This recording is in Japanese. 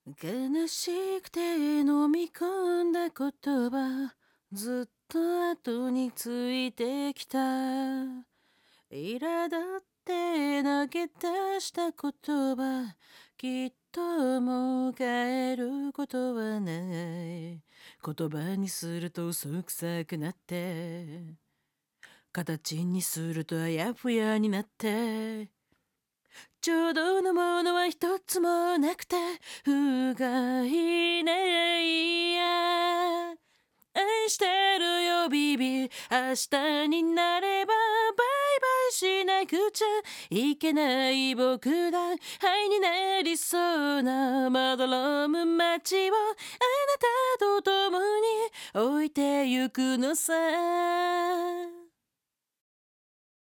悲しくて飲み込んだ言葉、ずっと後についてきた。苛立って投げ出した言葉、きっともう変えることはない。言葉にすると嘘くさくなって、形にするとあやふやになって、ちょうどのものは一つもなくて不甲斐ないや。愛してるよビビ、明日になればバイバイしなくちゃいけない僕だ。灰になりそうなまどろむ街をあなたと共に置いてゆくのさ。